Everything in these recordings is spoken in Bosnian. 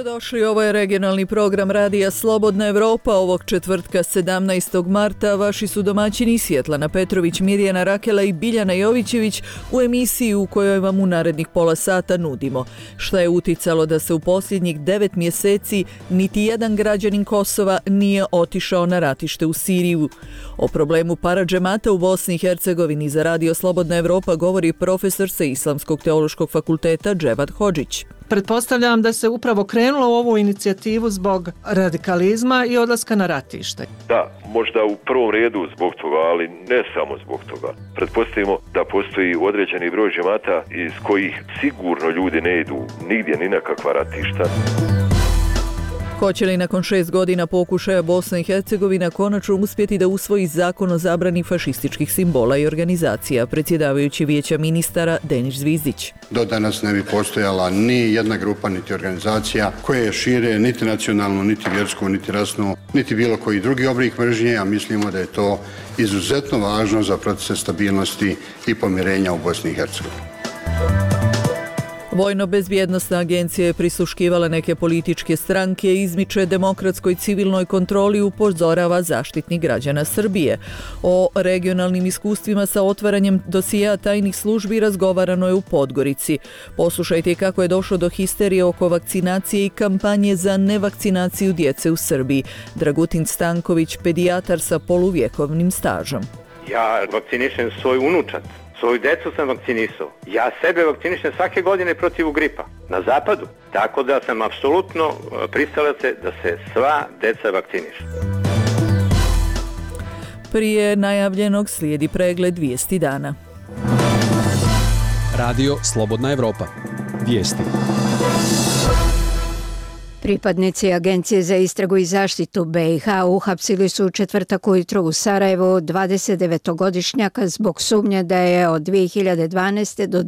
Dobrodošli, ovo je regionalni program Radija Slobodna Evropa ovog četvrtka 17. marta. Vaši su domaćini Svjetlana Petrović, Mirjana Rakela i Biljana Jovićević u emisiji u kojoj vam u narednih pola sata nudimo šta je uticalo da se u posljednjih 9 mjeseci niti jedan građanin Kosova nije otišao na ratište u Siriju. O problemu paradžemata u Bosni i Hercegovini za Radio Slobodna Evropa govori profesor sa Islamskog teološkog fakulteta Dževad Hodžić. Pretpostavljam da se upravo krenulo u ovu inicijativu zbog radikalizma i odlaska na ratište. Da, možda u prvom redu zbog toga, ali ne samo zbog toga. Pretpostavimo da postoji određeni broj džemata iz kojih sigurno ljudi ne idu nigdje ni na kakva ratišta. Hoće li nakon 6 godina pokušaja Bosna i Hercegovina konačno uspjeti da usvoji zakon o zabrani fašističkih simbola i organizacija, predsjedavajući Vijeća ministara Denis Zvizdić? Do danas ne bi postojala ni jedna grupa, niti organizacija koje šire niti nacionalnu, niti vjersku, niti rasnu, niti bilo koji drugi oblik mržnje, a mislimo da je to izuzetno važno za proces stabilnosti i pomirenja u Bosni i Hercegovini. Vojno-bezbjednosna agencija je prisluškivala neke političke stranke, izmiče demokratskoj civilnoj kontroli, upozorava Zaštitnik građana Srbije. O regionalnim iskustvima sa otvaranjem dosijea tajnih službi razgovarano je u Podgorici. Poslušajte kako je došlo do histerije oko vakcinacije i kampanje za nevakcinaciju djece u Srbiji. Dragutin Stanković, pedijatar sa poluvjekovnim stažom. Ja vakcinišem svoju unučad. Svoju decu sam vakcinisao. Ja sebe vakcinišem svake godine protiv gripa na zapadu. Tako da sam apsolutno pristalac da se sva deca vakcinišu. Prije najavljenog slijedi pregled vijesti dana. Radio Slobodna Evropa. Vijesti. Pripadnici Agencije za istragu i zaštitu BiH uhapsili su u četvrtak ujutro u Sarajevu 29-godišnjaka zbog sumnje da je od 2012. do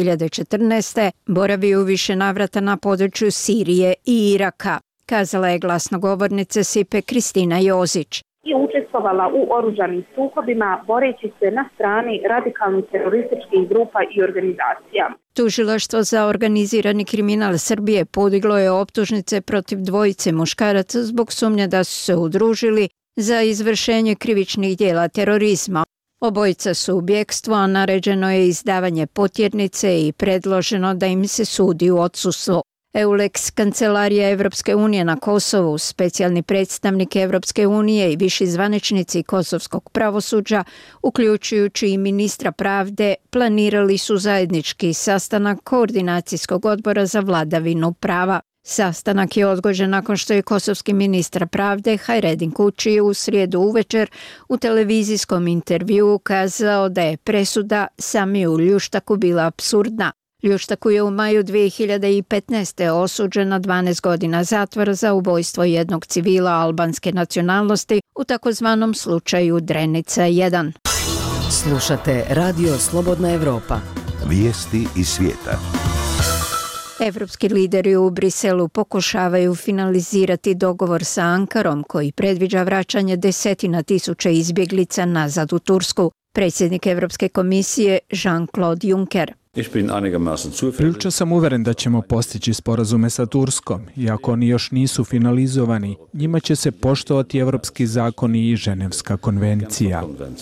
2014. boravio u više navrata na području Sirije i Iraka, kazala je glasnogovornica SIPE Kristina Jozić. I učestvovala u oružanim sukobima boreći se na strani radikalnih terorističkih grupa i organizacija. Tužilaštvo za organizirani kriminal Srbije podiglo je optužnice protiv dvojice muškaraca zbog sumnje da su se udružili za izvršenje krivičnih djela terorizma. Obojica su u bjekstvu, a naređeno je izdavanje potjernice i predloženo da im se sudi u odsustvu. EULEX, Kancelarija Evropske unije na Kosovu, specijalni predstavnik Evropske unije i viši zvaničnici kosovskog pravosuđa, uključujući i ministra pravde, planirali su zajednički sastanak Koordinacijskog odbora za vladavinu prava. Sastanak je odgođen nakon što je kosovski ministar pravde Hajredin Kuči u srijedu uvečer u televizijskom intervjuu kazao da je presuda Samiju Ljuštaku bila apsurdna. Ljuštaku je u maju 2015. osuđen na 12 godina zatvora za ubojstvo jednog civila albanske nacionalnosti u takozvanom slučaju Drenica 1. Slušate Radio Slobodna Evropa. Vijesti iz svijeta. Evropski lideri u Briselu pokušavaju finalizirati dogovor sa Ankarom koji predviđa vraćanje desetina tisuća izbjeglica nazad u Tursku. Predsjednik Evropske komisije Jean-Claude Juncker. Prilično sam uveren da ćemo postići sporazume sa Turskom, iako oni još nisu finalizovani. Njima će se poštovati evropski zakoni i Ženevska konvencija.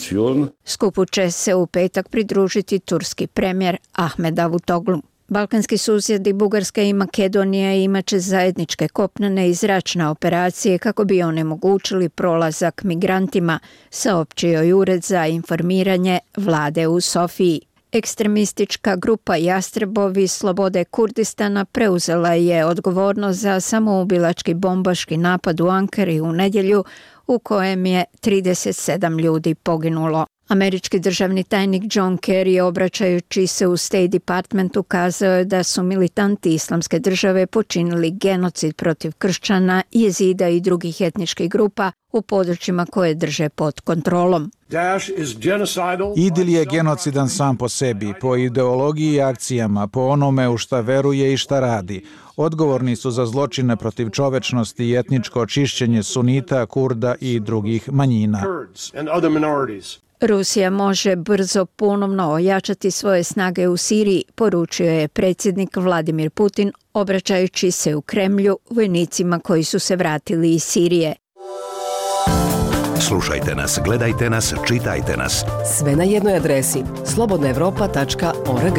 Skupu će se u petak pridružiti turski premijer Ahmed Davutoglu. Balkanski susjedi Bugarska i Makedonija imat će zajedničke kopnene i zračne operacije kako bi onemogućili prolazak migrantima, saopćio je Ured za informiranje vlade u Sofiji. Ekstremistička grupa Jastrebovi slobode Kurdistana preuzela je odgovornost za samoubilački bombaški napad u Ankari u nedjelju u kojem je 37 ljudi poginulo. Američki državni tajnik John Kerry, obraćajući se u State Department, ukazao je da su militanti Islamske države počinili genocid protiv kršćana, jezida i drugih etničkih grupa u područjima koje drže pod kontrolom. IDIL je genocidan sam po sebi, po ideologiji i akcijama, po onome u šta veruje i šta radi. Odgovorni su za zločine protiv čovečnosti i etničko očišćenje sunita, Kurda i drugih manjina. Rusija može brzo ponovno ojačati svoje snage u Siriji, poručio je predsjednik Vladimir Putin, obraćajući se u Kremlju vojnicima koji su se vratili iz Sirije. Slušajte nas, gledajte nas, čitajte nas. Sve na jednoj adresi slobodnaevropa.org.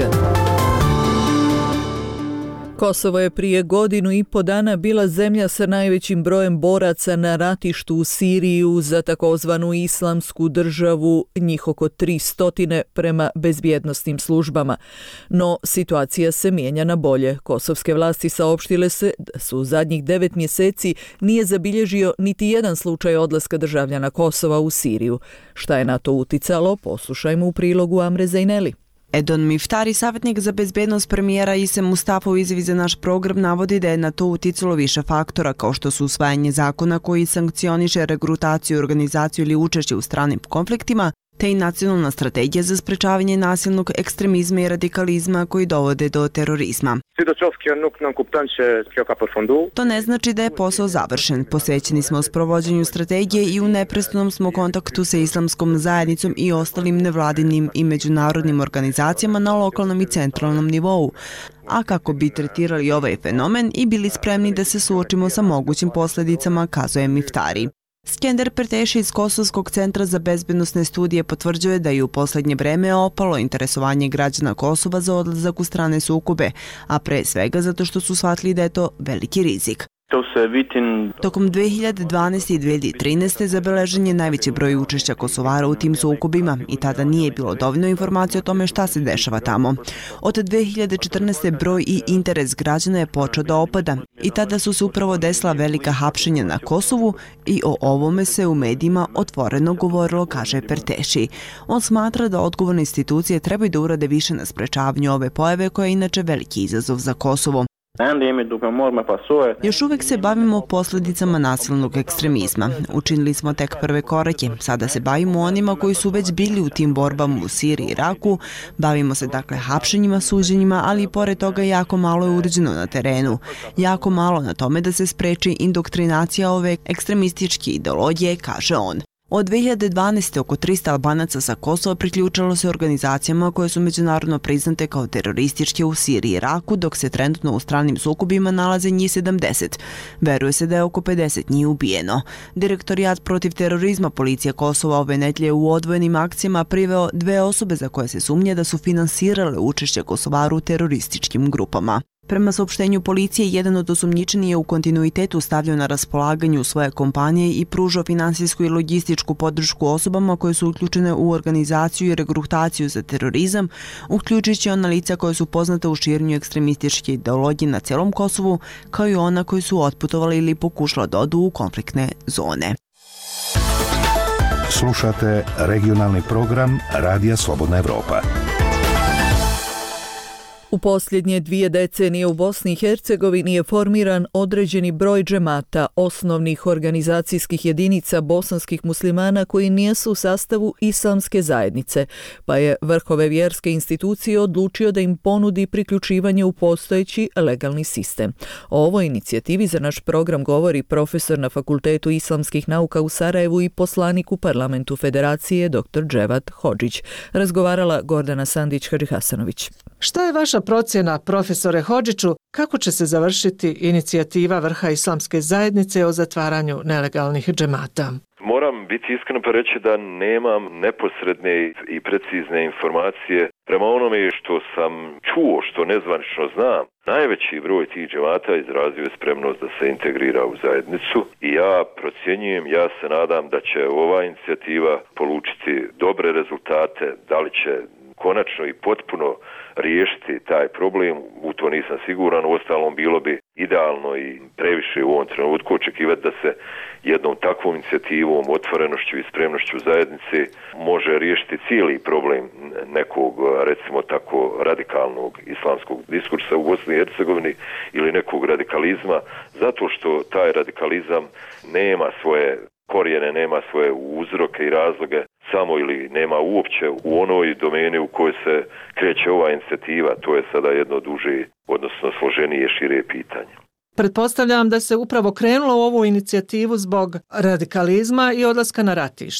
Kosovo je prije 1.5 dana bila zemlja sa najvećim brojem boraca na ratištu u Siriju za takozvanu islamsku državu, njih oko 300 prema bezbjednosnim službama. No, situacija se mijenja na bolje. Kosovske vlasti saopštile se da su u zadnjih 9 mjeseci nije zabilježio niti jedan slučaj odlaska državljana Kosova u Siriju. Šta je na to uticalo? Poslušajmo u prilogu Amre Zejneli. Edon Miftari, savjetnik za bezbjednost premijera Ise Mustafa u izjavi za naš program, navodi da je na to uticalo više faktora, kao što su usvajanje zakona koji sankcioniše regrutaciju, organizaciju ili učešće u stranim konfliktima, te i nacionalna strategija za sprečavanje nasilnog ekstremizma i radikalizma koji dovode do terorizma. To ne znači da je posao završen. Posvećeni smo sprovođenju strategije i u neprestanom smo kontaktu sa islamskom zajednicom i ostalim nevladinim i međunarodnim organizacijama na lokalnom i centralnom nivou. A kako bi tretirali ovaj fenomen i bili spremni da se suočimo sa mogućim posljedicama, kazuje Miftari. Skender Perteši iz Kosovskog centra za bezbednosne studije potvrđuje da je u posljednje vreme opalo interesovanje građana Kosova za odlazak u strane sukobe, a pre svega zato što su shvatili da je to veliki rizik. Tokom 2012. i 2013. zabeležen je najveći broj učešća Kosovara u tim sukobima i tada nije bilo dovoljno informacije o tome šta se dešava tamo. Od 2014. broj i interes građana je počeo da opada i tada su se upravo desila velika hapšenja na Kosovu i o ovome se u medijima otvoreno govorilo, kaže Perteši. On smatra da odgovorne institucije trebaju da urade više na sprečavanju ove pojave koja je inače veliki izazov za Kosovo. Još uvijek se bavimo posljedicama nasilnog ekstremizma. Učinili smo tek prve korake. Sada se bavimo onima koji su već bili u tim borbama u Siriji i Iraku. Bavimo se dakle hapšenjima, suđenjima, ali i pored toga jako malo je urađeno na terenu. Jako malo na tome da se spreči indoktrinacija ove ekstremističke ideologije, kaže on. Od 2012. oko 300 Albanaca sa Kosova priključilo se organizacijama koje su međunarodno priznate kao terorističke u Siriji i Iraku, dok se trenutno u stranim sukobima nalaze njih 70. Veruje se da je oko 50 njih ubijeno. Direktorijat protiv terorizma policije Kosova ove nedelje u odvojenim akcijama priveo 2 osobe za koje se sumnje da su finansirale učešće Kosovara u terorističkim grupama. Prema saopštenju policije, jedan od osumnjičenih je u kontinuitetu stavljao na raspolaganju svoje kompanije i pružao finansijsku i logističku podršku osobama koje su uključene u organizaciju i regrutaciju za terorizam, uključujući ona lica koje su poznate u širenju ekstremističke ideologije na celom Kosovu, kao i ona koji su otputovali ili pokušali da odu u konfliktne zone. Slušate regionalni program Radija Slobodna Evropa. U posljednje 2 decenije u Bosni i Hercegovini je formiran određeni broj džemata, osnovnih organizacijskih jedinica bosanskih muslimana koji nisu u sastavu islamske zajednice, pa je vrh ove vjerske institucije odlučio da im ponudi priključivanje u postojeći legalni sistem. O ovoj inicijativi za naš program govori profesor na Fakultetu islamskih nauka u Sarajevu i poslanik u Parlamentu Federacije dr. Dževat Hodžić. Razgovarala Gordana Sandić-Hadžihasanović. Šta je vaša procjena, profesore Hodžiću, kako će se završiti inicijativa vrha islamske zajednice o zatvaranju nelegalnih džemata? Moram biti iskren pa reći da nemam neposredne i precizne informacije. Prema onome što sam čuo, što nezvanično znam, najveći broj tih džemata izrazio je spremnost da se integrira u zajednicu i ja procjenjujem, ja se nadam da će ova inicijativa polučiti dobre rezultate, da li će konačno i potpuno riješiti taj problem, u to nisam siguran, uostalom bilo bi idealno i previše u ovom trenutku očekivati da se jednom takvom inicijativom, otvorenošću i spremnošću zajednice može riješiti cijeli problem nekog, recimo tako, radikalnog islamskog diskursa u Bosni i Hercegovini ili nekog radikalizma, zato što taj radikalizam nema svoje korijene, nema svoje uzroke i razloge samo ili nema uopće u onoj domeni u kojoj se kreće ova inicijativa. To je sada jedno duže, odnosno složenije, šire pitanje. Pretpostavljam da se upravo krenulo u ovu inicijativu zbog radikalizma i odlaska na ratište.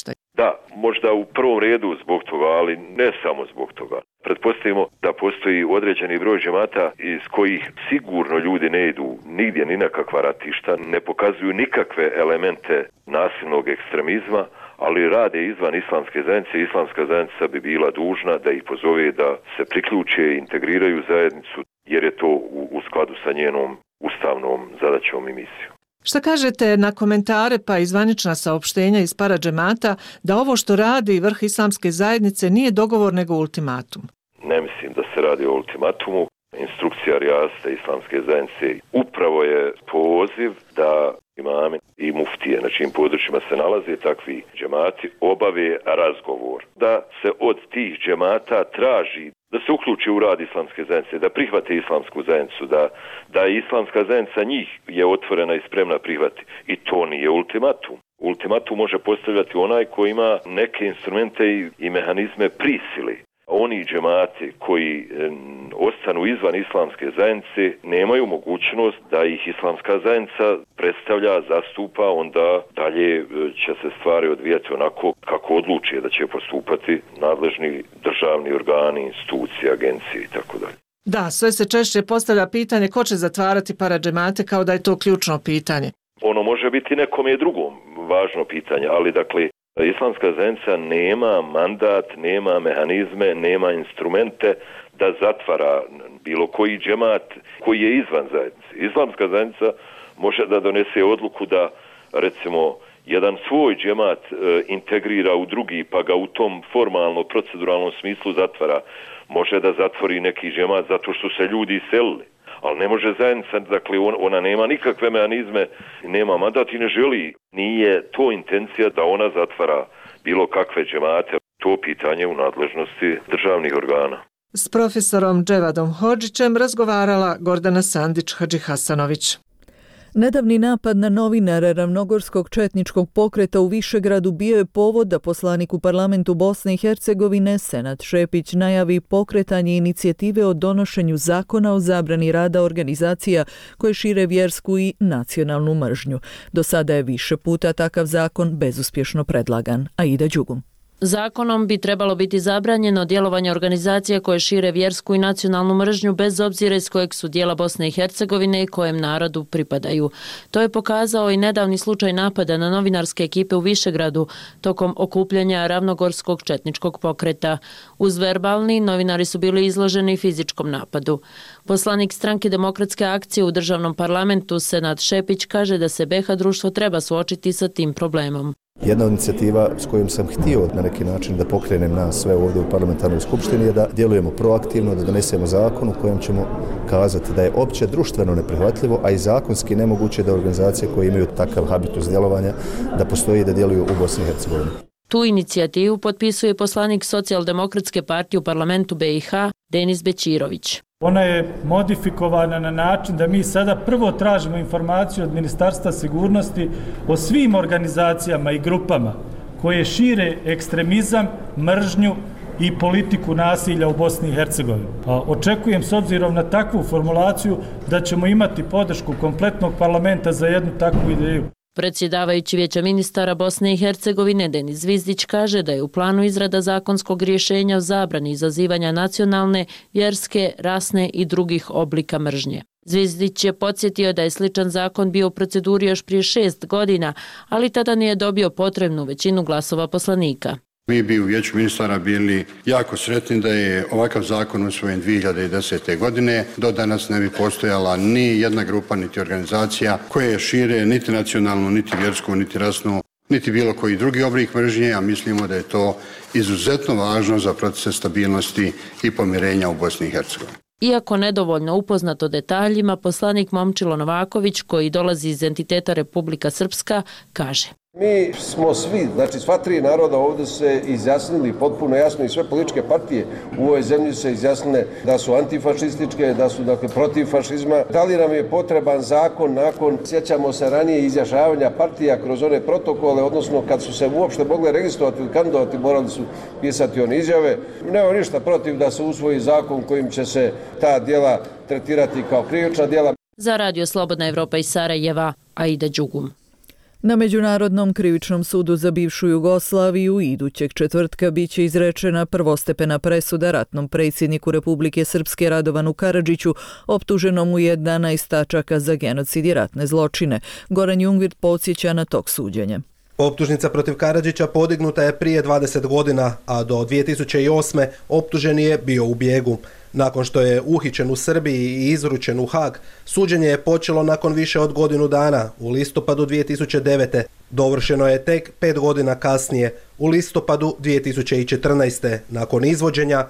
Da, možda u prvom redu zbog toga, ali ne samo zbog toga. Pretpostavimo da postoji određeni broj džemata iz kojih sigurno ljudi ne idu nigdje ni na kakva ratišta, ne pokazuju nikakve elemente nasilnog ekstremizma, ali rade izvan islamske zajednice. Islamska zajednica bi bila dužna da ih pozove da se priključe i integriraju zajednicu, jer je to u skladu sa njenom ustavnom zadaćom i misijom. Šta kažete na komentare pa i zvanična saopštenja iz paradžemata da ovo što radi vrh islamske zajednice nije dogovor nego ultimatum? Ne mislim da se radi o ultimatumu. Instrukcija rijasta islamske zajednice upravo je poziv da imami i muftije na čijim područjima se nalaze takvi džemati obave razgovor. Da se od tih džemata traži da se uključi u rad islamske zajednice, da prihvate islamsku zajednicu, da islamska zajednica njih je otvorena i spremna prihvati. I to nije ultimatum. Ultimatum može postavljati onaj koji ima neke instrumente i mehanizme prisili. Oni džemati koji ostanu izvan islamske zajednice nemaju mogućnost da ih islamska zajednica predstavlja, zastupa, onda dalje će se stvari odvijati onako kako odluče da će postupati nadležni državni organi, institucije, agencije i tako dalje. Da, sve se češće postavlja pitanje ko će zatvarati paradžemate kao da je to ključno pitanje. Ono može biti nekom je drugom važno pitanje, ali dakle islamska zajednica nema mandat, nema mehanizme, nema instrumente da zatvara bilo koji džemat koji je izvan zajednice. Islamska zajednica može da donese odluku da recimo jedan svoj džemat integrira u drugi pa ga u tom formalno proceduralnom smislu zatvara. Može da zatvori neki džemat zato što se ljudi iselili. Ali ne može zajednica, dakle ona nema nikakve mehanizme, nema mandat i ne želi. Nije to intencija da ona zatvara bilo kakve džemate. To pitanje u nadležnosti državnih organa. S profesorom Dževadom Hodžićem razgovarala Gordana Sandić-Hadžihasanović. Nedavni napad na novinare Ravnogorskog četničkog pokreta u Višegradu bio je povod da poslanik u parlamentu Bosne i Hercegovine Senad Šepić najavi pokretanje inicijative o donošenju zakona o zabrani rada organizacija koje šire vjersku i nacionalnu mržnju. Do sada je više puta takav zakon bezuspješno predlagan. Aida Đugum. Zakonom bi trebalo biti zabranjeno djelovanje organizacija koje šire vjersku i nacionalnu mržnju bez obzira iz kojeg su dijela Bosne i Hercegovine i kojem narodu pripadaju. To je pokazao i nedavni slučaj napada na novinarske ekipe u Višegradu tokom okupljanja Ravnogorskog četničkog pokreta. Uz verbalni, novinari su bili izloženi fizičkom napadu. Poslanik stranke Demokratske akcije u državnom parlamentu Senad Šepić kaže da se BiH društvo treba suočiti sa tim problemom. Jedna inicijativa s kojom sam htio na neki način da pokrenem nas sve ovdje u parlamentarnoj skupštini je da djelujemo proaktivno, da donesemo zakon u kojem ćemo kazati da je opće društveno neprihvatljivo, a i zakonski nemoguće da organizacije koje imaju takav habitus djelovanja da postoji i da djeluju u Bosni i Hercegovini. Tu inicijativu potpisuje poslanik Socijaldemokratske partije u parlamentu BiH Denis Bećirović. Ona je modifikovana na način da mi sada prvo tražimo informaciju od Ministarstva sigurnosti o svim organizacijama i grupama koje šire ekstremizam, mržnju i politiku nasilja u Bosni i Hercegovini. Očekujem s obzirom na takvu formulaciju da ćemo imati podršku kompletnog parlamenta za jednu takvu ideju. Predsjedavajući Vijeća ministara Bosne i Hercegovine Denis Zvizdić kaže da je u planu izrada zakonskog rješenja o zabrani izazivanja nacionalne, vjerske, rasne i drugih oblika mržnje. Zvizdić je podsjetio da je sličan zakon bio u proceduri još prije 6 godina, ali tada nije dobio potrebnu većinu glasova poslanika. Mi bi u Vijeću ministara bili jako sretni da je ovakav zakon usvojen 2010. godine. Do danas ne bi postojala ni jedna grupa, niti organizacija koje šire niti nacionalnu, niti vjersku, niti rasnu, niti bilo koji drugi oblik mržnje, a mislimo da je to izuzetno važno za procese stabilnosti i pomirenja u Bosni i Hercegovini. Iako nedovoljno upoznat o detaljima, poslanik Momčilo Novaković, koji dolazi iz entiteta Republika Srpska, kaže: Mi smo svi, znači sva tri naroda ovdje se izjasnili potpuno jasno i sve političke partije u ovoj zemlji se izjasnile da su antifašističke, da su dakle protiv fašizma. Da li nam je potreban zakon nakon, sjećamo se ranije izjašnjavanja partija kroz one protokole, odnosno kad su se uopšte mogle registrovati ili kandidovati, morali su pisati one izjave. Nema ništa protiv da se usvoji zakon kojim će se ta djela tretirati kao krivična djela. Za Radio Slobodna Evropa iz Sarajeva, Aida Đugum. Na Međunarodnom krivičnom sudu za bivšu Jugoslaviju idućeg četvrtka biće izrečena prvostepena presuda ratnom predsjedniku Republike Srpske Radovanu Karadžiću, optuženom u 11 tačaka za genocid i ratne zločine. Goran Jungwirth podsjeća na tok suđenja. Optužnica protiv Karadžića podignuta je prije 20 godina, a do 2008. optuženi je bio u bijegu. Nakon što je uhićen u Srbiji i izručen u Hag, suđenje je počelo nakon više od godinu dana, u listopadu 2009. Dovršeno je tek 5 godina kasnije, u listopadu 2014. nakon izvođenja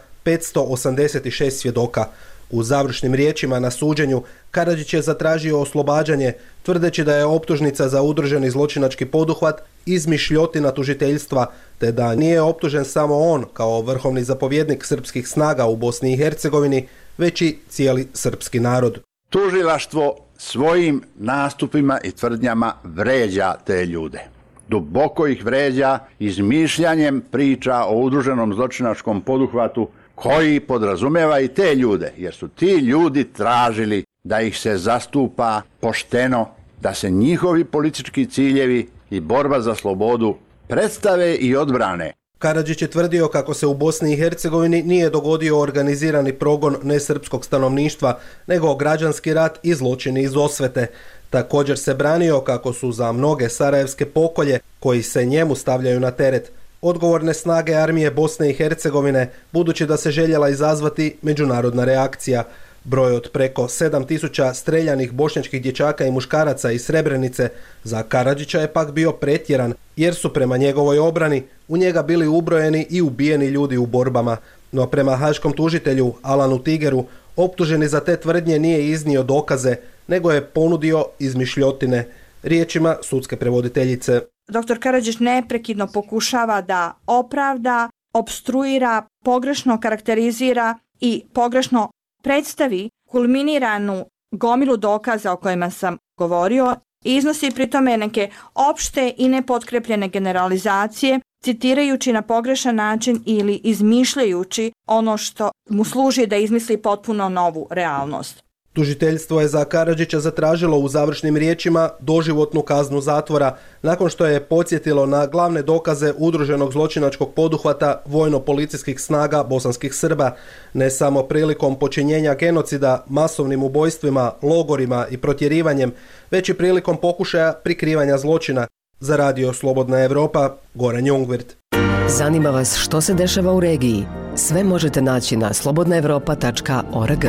586 svjedoka. U završnim riječima na suđenju Karadžić je zatražio oslobađanje, tvrdeći da je optužnica za udruženi zločinački poduhvat izmišljotina tužiteljstva, te da nije optužen samo on kao vrhovni zapovjednik srpskih snaga u Bosni i Hercegovini, već i cijeli srpski narod. Tužilaštvo svojim nastupima i tvrdnjama vređa te ljude. Duboko ih vređa izmišljanjem priča o udruženom zločinačkom poduhvatu koji podrazumijeva i te ljude, jer su ti ljudi tražili da ih se zastupa pošteno, da se njihovi politički ciljevi i borba za slobodu predstave i odbrane. Karadžić je tvrdio kako se u Bosni i Hercegovini nije dogodio organizirani progon nesrpskog stanovništva, nego građanski rat i zločini iz osvete. Također se branio kako su za mnoge sarajevske pokolje, koji se njemu stavljaju na teret, odgovorne snage armije Bosne i Hercegovine, budući da se željela izazvati međunarodna reakcija. Broj od preko 7000 streljanih bošnjačkih dječaka i muškaraca iz Srebrenice za Karadžića je pak bio pretjeran, jer su prema njegovoj obrani u njega bili ubrojeni i ubijeni ljudi u borbama. No prema haškom tužitelju Alanu Tigeru, optuženi za te tvrdnje nije iznio dokaze, nego je ponudio izmišljotine. Riječima sudske prevoditeljice. Dr. Karadžić neprekidno pokušava da opravda, opstruira, pogrešno karakterizira i pogrešno predstavi kulminiranu gomilu dokaza o kojima sam govorio i iznosi pri tome neke opšte i nepotkrepljene generalizacije, citirajući na pogrešan način ili izmišljajući ono što mu služi da izmisli potpuno novu realnost. Tužiteljstvo je za Karadžića zatražilo u završnim riječima doživotnu kaznu zatvora, nakon što je podsjetilo na glavne dokaze udruženog zločinačkog poduhvata vojno-policijskih snaga bosanskih Srba, ne samo prilikom počinjenja genocida, masovnim ubojstvima, logorima i protjerivanjem, već i prilikom pokušaja prikrivanja zločina. Za Radio Slobodna Evropa, Goran Jungwirth. Zanima vas što se dešava u regiji? Sve možete naći na slobodnaevropa.org.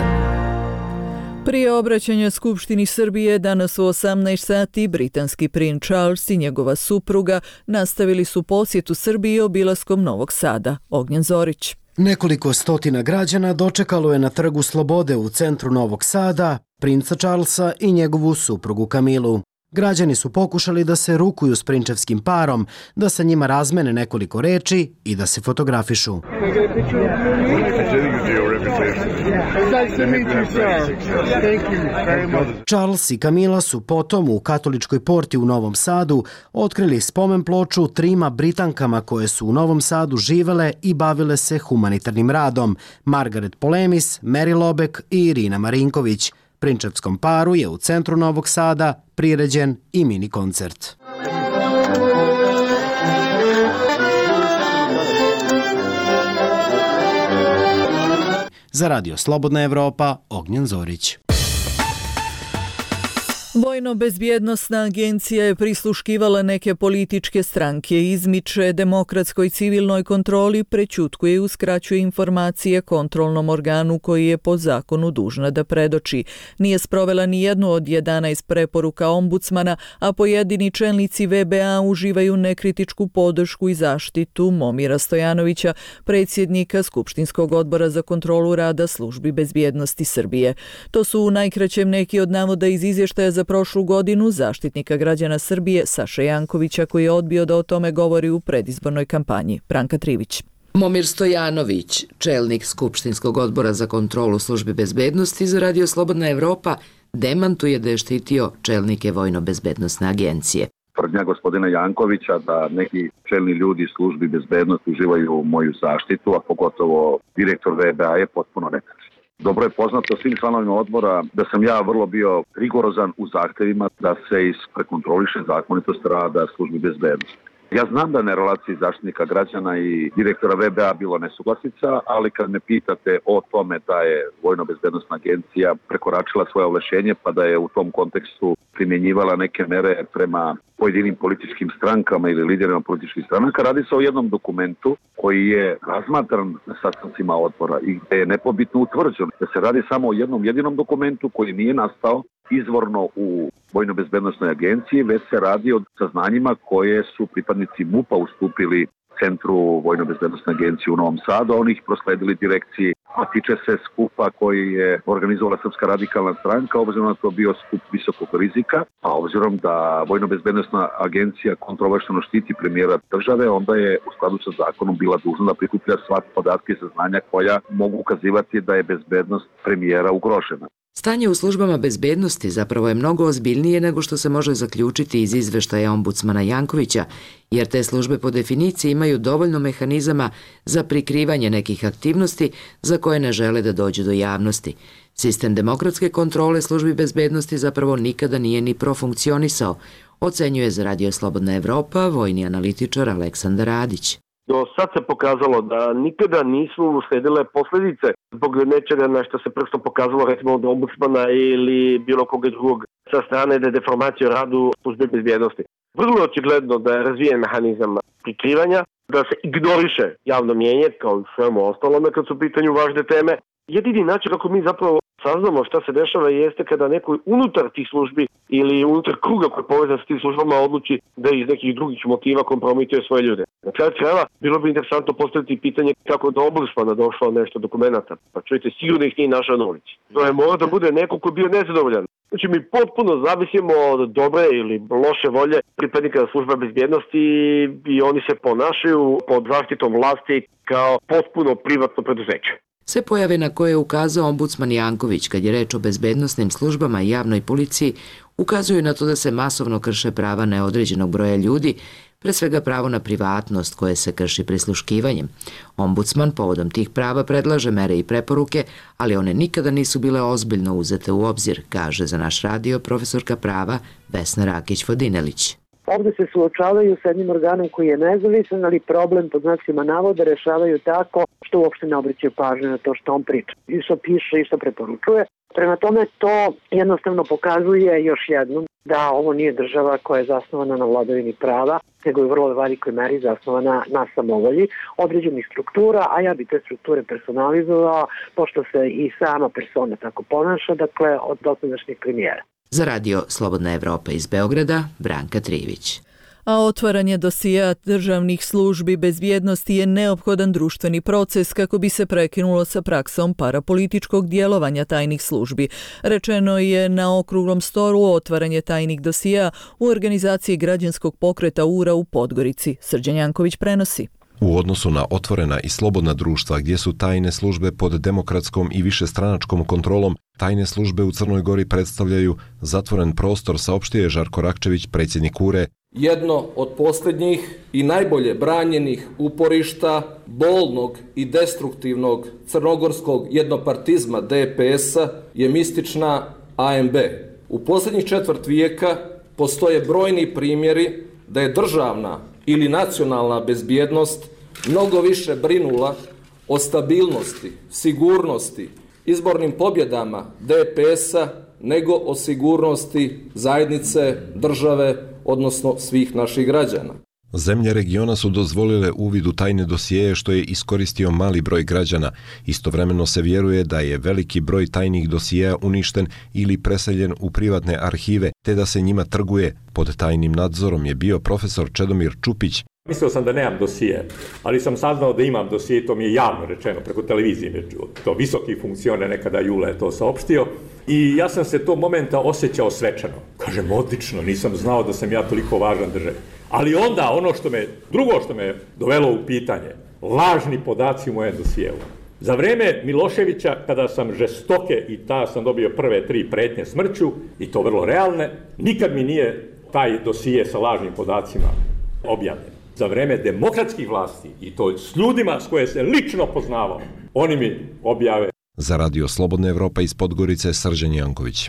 Prije obraćanja Skupštini Srbije danas u 18 sati britanski princ Charles i njegova supruga nastavili su posjetu Srbiji obilaskom Novog Sada. Ognjen Zorić. Nekoliko stotina građana dočekalo je na Trgu Slobode u centru Novog Sada princa Charlesa i njegovu suprugu Kamilu. Građani su pokušali da se rukuju s prinčevskim parom, da sa njima razmene nekoliko reči i da se fotografišu. Charles i Camilla su potom u Katoličkoj porti u Novom Sadu otkrili spomen ploču trima Britankama koje su u Novom Sadu živele i bavile se humanitarnim radom: Margaret Polemis, Mary Lobek i Irina Marinković. Prinčevskom paru je u centru Novog Sada priređen i mini koncert. Za Radio Slobodna Evropa, Ognjen Zorić. Vojno-bezbjednosna agencija je prisluškivala neke političke stranke, izmiče demokratskoj civilnoj kontroli, prećutkuje i uskraćuje informacije kontrolnom organu koji je po zakonu dužna da predoči. Nije sprovela ni jednu od 11 preporuka ombudsmana, a pojedini čelnici VBA uživaju nekritičku podršku i zaštitu Momira Stojanovića, predsjednika Skupštinskog odbora za kontrolu rada službi bezbjednosti Srbije. To su u najkraćem neki od navoda iz izvještaja za prošlu godinu Zaštitnika građana Srbije Saše Jankovića, koji je odbio da o tome govori u predizbornoj kampanji. Branka Trivić. Momir Stojanović, čelnik Skupštinskog odbora za kontrolu službi bezbednosti za Radio Slobodna Evropa, demantuje da je štitio čelnike Vojno-bezbednosne agencije. Tvrdnja gospodina Jankovića da neki čelni ljudi službi bezbednosti uživaju moju zaštitu, a pogotovo direktor VBA, je potpuno netačna. Dobro je poznato svim članovima odbora da sam ja vrlo bio rigorozan u zahtevima da se prekontroliše zakonitost rada službi bezbednosti. Ja znam da na relaciji zaštitnika građana i direktora VBA bilo nesuglasica, ali kad me pitate o tome da je Vojno-bezbednosna agencija prekoračila svoje ovlašćenje pa da je u tom kontekstu primjenjivala neke mere prema pojedinim političkim strankama ili liderima političkih stranaka, radi se o jednom dokumentu koji je razmatran na sastancima odbora i gde je nepobitno utvrđeno da se radi samo o jednom jedinom dokumentu koji nije nastao izvorno u Vojno-bezbednosnoj agenciji, već se radi o saznanjima koje su pripadnici MUP-a ustupili Centru Vojno-bezbednosne agencije u Novom Sadu, a oni ih prosledili direkciji, a tiče se skupa koji je organizovala Srpska radikalna stranka, obzirom da to bio skup visokog rizika, a obzirom da Vojno-bezbednosna agencija kontrolno štiti premijera države, onda je u skladu sa zakonom bila dužna da prikuplja sva podatke i saznanja koja mogu ukazivati da je bezbednost premijera ugrožena. Stanje u službama bezbednosti zapravo je mnogo ozbiljnije nego što se može zaključiti iz izveštaja ombudsmana Jankovića, jer te službe po definiciji imaju dovoljno mehanizama za prikrivanje nekih aktivnosti za koje ne žele da dođu do javnosti. Sistem demokratske kontrole službi bezbednosti zapravo nikada nije ni profunkcionisao, ocenjuje za Radio Slobodna Evropa vojni analitičar Aleksandar Radić. Do sad se pokazalo da nikada nisu usledile posledice zbog nečega na što se prstom pokazalo recimo od ombudsmana ili bilo koga drugog sa strane da je deformacija radu službe bezbjednosti. Vrlo očigledno da je razvijen mehanizam prikrivanja, da se ignoriše javno mjenje kao i svemu ostalome kad su u pitanju važne teme. Jedini način kako mi zapravo saznamo šta se dešava jeste kada neko unutar tih službi ili unutar kruga koji je povezan s tim službama odluči da iz nekih drugih motiva kompromituje svoje ljude. Na kraju krajeva bilo bi interesantno postaviti pitanje kako je do ombudsmana došlo nešto dokumenata. Pa čujte, sigurno ih nije našao na ulici. To je mora da bude neko ko je bio nezadovoljan. Znači mi potpuno zavisimo od dobre ili loše volje pripadnika službe bezbjednosti i oni se ponašaju pod zaštitom vlasti kao potpuno privatno preduzeće. Sve pojave na koje je ukazao ombudsman Janković kad je reč o bezbednosnim službama i javnoj policiji ukazuju na to da se masovno krše prava neodređenog broja ljudi, pre svega pravo na privatnost koje se krši prisluškivanjem. Ombudsman povodom tih prava predlaže mere i preporuke, ali one nikada nisu bile ozbiljno uzete u obzir, kaže za naš radio profesorka prava Vesna Rakić-Vodinelić. Ovdje se suočavaju sa jednim organom koji je nezavisan, ali problem pod znacima navoda rešavaju tako što uopšte ne obraćaju pažnju na to što on priča. I što piše i što preporučuje. Prema tome to jednostavno pokazuje još jednom da ovo nije država koja je zasnovana na vladavini prava, nego je u vrlo velikoj meri zasnovana na samovolji određenih struktura, a ja bi te strukture personalizovao, pošto se i sama persona tako ponaša, dakle od dosadašnjeg premijera. Za Radio Slobodna Evropa iz Beograda, Branka Trivić. A otvaranje dosija državnih službi bezbjednosti je neophodan društveni proces kako bi se prekinulo sa praksom parapolitičkog djelovanja tajnih službi. Rečeno je na okruglom stolu otvaranje tajnih dosija u organizaciji građanskog pokreta URA u Podgorici. Srđan Janković prenosi. U odnosu na otvorena i slobodna društva gdje su tajne službe pod demokratskom i višestranačkom kontrolom, tajne službe u Crnoj Gori predstavljaju zatvoren prostor, saopštio je Žarko Rakčević, predsjednik URE. Jedno od posljednjih i najbolje branjenih uporišta bolnog i destruktivnog crnogorskog jednopartizma DPS-a je mistična AMB. U posljednjih četvrt vijeka postoje brojni primjeri da je državna ili nacionalna bezbjednost mnogo više brinula o stabilnosti, sigurnosti, izbornim pobjedama DPS-a nego o sigurnosti zajednice, države, odnosno svih naših građana. Zemlje regiona su dozvolile uvid u tajne dosijeje što je iskoristio mali broj građana. Istovremeno se vjeruje da je veliki broj tajnih dosijeja uništen ili preseljen u privatne arhive, te da se njima trguje. Pod tajnim nadzorom je bio profesor Čedomir Čupić. Mislio sam da nemam dosije, ali sam saznao da imam dosije, to mi je javno rečeno preko televizije, to visoki funkcioner nekada Jule je to saopštio. I ja sam se tog momenta osjećao svečano. Kažem, odlično, nisam znao da sam ja toliko važan državi. Ali onda drugo što me dovelo u pitanje, lažni podaci u mojem dosijelu. Za vreme Miloševića, kada sam žestoke i sam dobio prve 3 pretnje smrću, i to vrlo realne, nikad mi nije taj dosije sa lažnim podacima objavljen. Za vreme demokratskih vlasti, i to s ljudima s koje se lično poznavao, oni mi objave Za Radio Slobodna Evropa iz Podgorice, Srđan Janković.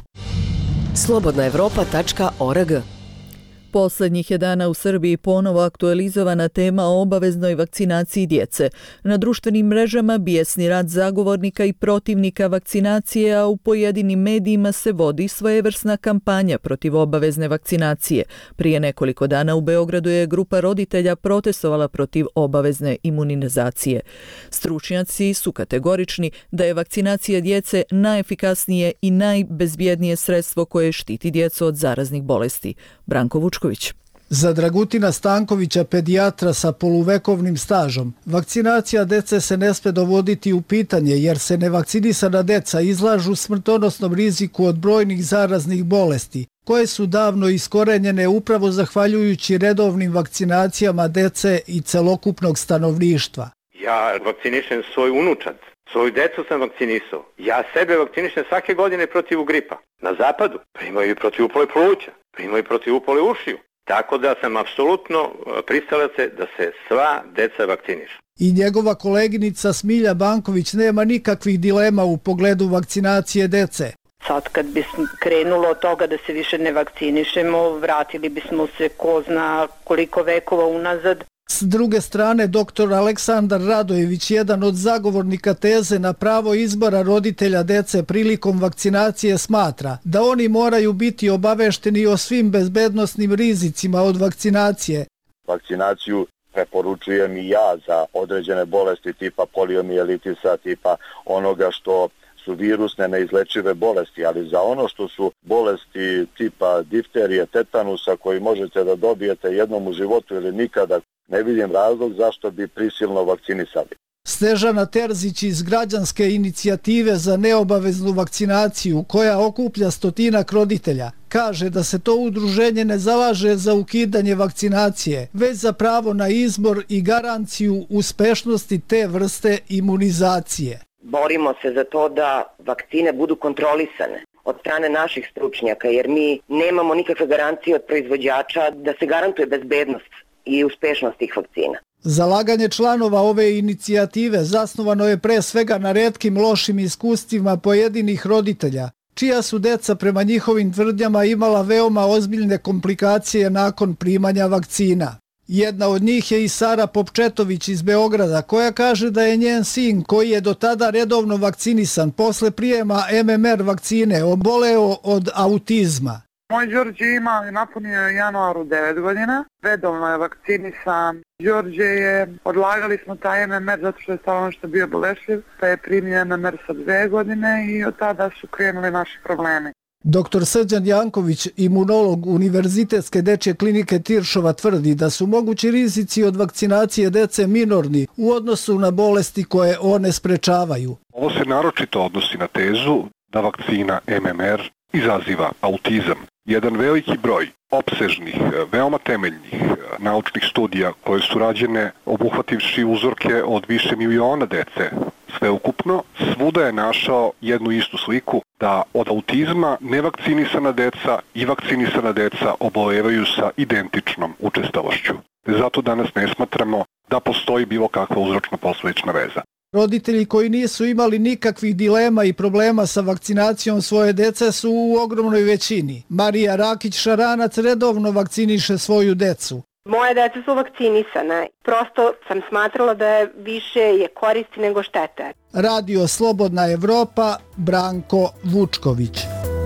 slobodnaevropa.org. Posljednjih je dana u Srbiji ponovo aktualizovana tema o obaveznoj vakcinaciji djece. Na društvenim mrežama bijesni rat zagovornika i protivnika vakcinacije, a u pojedinim medijima se vodi svojevrsna kampanja protiv obavezne vakcinacije. Prije nekoliko dana u Beogradu je grupa roditelja protestovala protiv obavezne imunizacije. Stručnjaci su kategorični da je vakcinacija djece najefikasnije i najbezbjednije sredstvo koje štiti djecu od zaraznih bolesti. Branko Vučković. Za Dragutina Stankovića, pedijatra sa poluvekovnim stažom, vakcinacija dece se ne sme dovoditi u pitanje jer se nevakcinisana deca izlažu smrtonosnom riziku od brojnih zaraznih bolesti, koje su davno iskorenjene upravo zahvaljujući redovnim vakcinacijama dece i celokupnog stanovništva. Ja vakcinišem svoj unučad, svoju decu sam vakcinisao. Ja sebe vakcinišem svake godine protiv gripa. Na zapadu primaju i protiv upale pluća, primaju i protiv upale ušiju. Tako da sam apsolutno pristalac da se sva deca vakcinišu. I njegova koleginica Smilja Banković nema nikakvih dilema u pogledu vakcinacije dece. Sad kad bi krenulo od toga da se više ne vakcinišemo, vratili bismo se ko zna koliko vekova unazad. S druge strane, dr. Aleksandar Radojević, jedan od zagovornika teze na pravo izbora roditelja dece prilikom vakcinacije, smatra da oni moraju biti obavešteni o svim bezbednosnim rizicima od vakcinacije. Vakcinaciju preporučujem i ja za određene bolesti tipa poliomijelitisa, tipa onoga što su virusne neizlečive bolesti, ali za ono što su bolesti tipa difterije, tetanusa koji možete da dobijete jednom u životu ili nikada, ne vidim razlog zašto bi prisilno vakcinisali. Snežana Terzić iz Građanske inicijative za neobaveznu vakcinaciju, koja okuplja 100 roditelja, kaže da se to udruženje ne zalaže za ukidanje vakcinacije, već za pravo na izbor i garanciju uspešnosti te vrste imunizacije. Borimo se za to da vakcine budu kontrolisane od strane naših stručnjaka, jer mi nemamo nikakve garancije od proizvođača da se garantuje bezbednost i uspešnost tih vakcina. Zalaganje članova ove inicijative zasnovano je pre svega na retkim lošim iskustvima pojedinih roditelja, čija su deca prema njihovim tvrdnjama imala veoma ozbiljne komplikacije nakon primanja vakcina. Jedna od njih je i Sara Popčetović iz Beograda, koja kaže da je njen sin, koji je do tada redovno vakcinisan, posle prijema MMR vakcine oboleo od autizma. Moj Đorđe ima, napunio je januaru 9 godina, redovno je vakcinisan. Đorđe je, odlagali smo taj MMR zato što je stalno što bio bolešljiv, pa je primio MMR sa 2 godine i od tada su krenuli naši problemi. Dr. Srđan Janković, imunolog Univerzitetske dečje klinike Tiršova, tvrdi da su mogući rizici od vakcinacije dece minorni u odnosu na bolesti koje one sprečavaju. Ovo se naročito odnosi na tezu da vakcina MMR izaziva autizam. Jedan veliki broj opsežnih, veoma temeljnih naučnih studija koje su rađene obuhvativši uzorke od više miliona dece sveukupno, svuda je našao jednu istu sliku da od autizma nevakcinisana deca i vakcinisana deca obolevaju sa identičnom učestalošću. Zato danas ne smatramo da postoji bilo kakva uzročno-posledična veza. Roditelji koji nisu imali nikakvih dilema i problema sa vakcinacijom svoje dece su u ogromnoj većini. Marija Rakić-Šaranac redovno vakciniše svoju decu. Moje deca su vakcinisane. Prosto sam smatrala da je više je koristi nego štete. Radio Slobodna Evropa, Branko Vučković.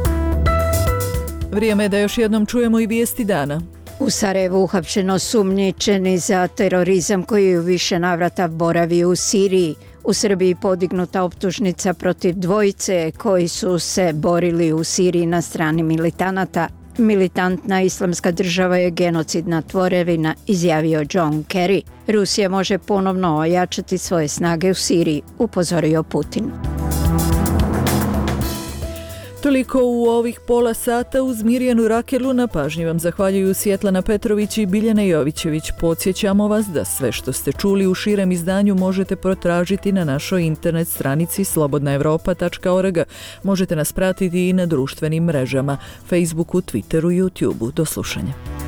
Vrijeme je da još jednom čujemo i vijesti dana. U Sarajevu uhapšeno sumnjičeni za terorizam koji je u više navrata boravio u Siriji. U Srbiji podignuta optužnica protiv dvojice koji su se borili u Siriji na strani militanata. Militantna islamska država je genocidna tvorevina, izjavio John Kerry. Rusija može ponovno ojačati svoje snage u Siriji, upozorio Putin. Toliko u ovih pola sata uz Mirjanu Rakelu. Na pažnji vam zahvaljuju Svjetlana Petrović i Biljana Jovićević. Podsjećamo vas da sve što ste čuli u širem izdanju možete protražiti na našoj internet stranici slobodnaevropa.org. Možete nas pratiti i na društvenim mrežama, Facebooku, Twitteru i YouTubeu. Do slušanja.